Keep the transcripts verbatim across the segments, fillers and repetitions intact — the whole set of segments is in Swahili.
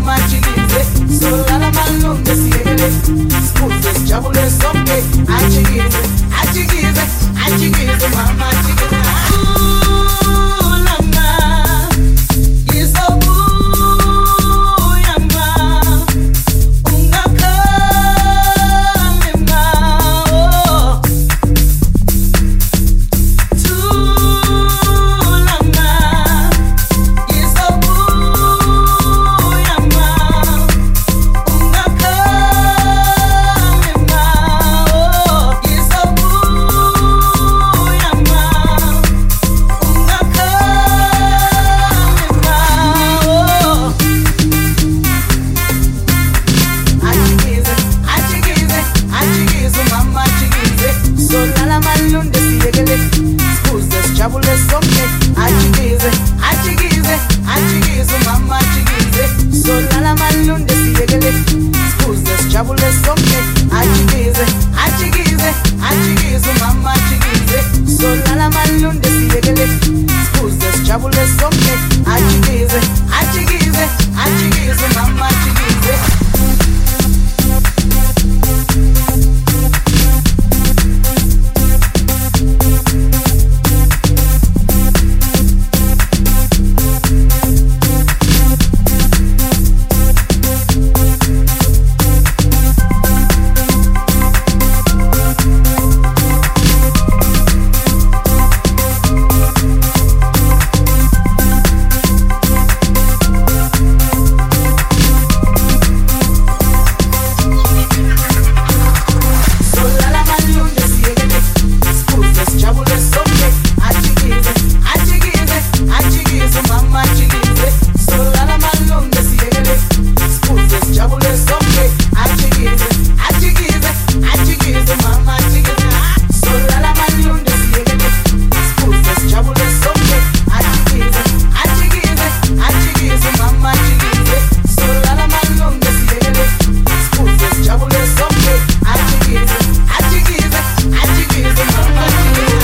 mama chigize. Solala malunde siegele. Scuze sciabule soppe. Achigize, achigize, achigize mama chigize. Ooh, lama. Isobu yama. Ungaka mema. Oh. Tulama. Isobu yama. Ungaka mema. Oh. Isobu yama. Ungaka mema. Oh. Achigize, achigize, achigize, mama achigize. Solala malunde siegele. Scuze sciabule soppe. Achigize, achigize, achigize, mama achigize. Solala malunde siegele. Scuze sciabule soppe. Achigize, achigize, achigize, mama achigize. Solala malunde siegele. Scuze sciabule soppe. Achigize, achigize, achigize, mama achigize. Solala malunde siegele. Scuze sciabule soppe. Achigize, achigize, achigize, mama achigize. Solala malunde siegele. Scuze sciabule soppe. Achigize, achigize, achigize, mama achigize. Solala malunde siegele. Scuze sciabule soppe. Achigize, achigize, achigize, mama achigize. Solala malunde siegele. Scuze sciabule soppe. Achigize, achigize, achigize, mama achigize.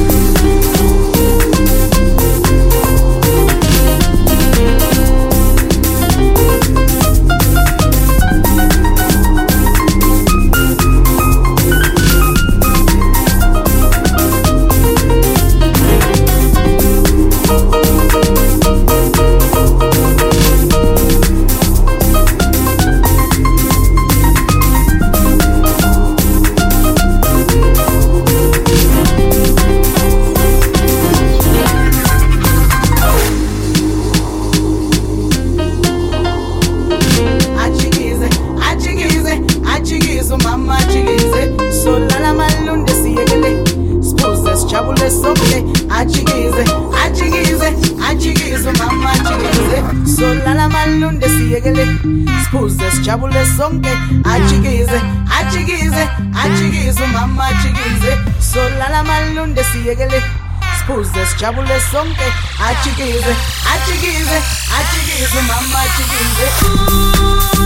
Achigize, achigize, achigize, mama achigize. Solala malunde siegele. Scuze sciabule soppe. Achigize, achigize, achigize, mama achigize. Solala malunde siegele. Scuze sciabule soppe. Achigize, achigize, achigize, mama achigize. Solala malunde siegele. Scuze sciabule soppe. Achigize, achigize, achigize, mama achigize. Ooh.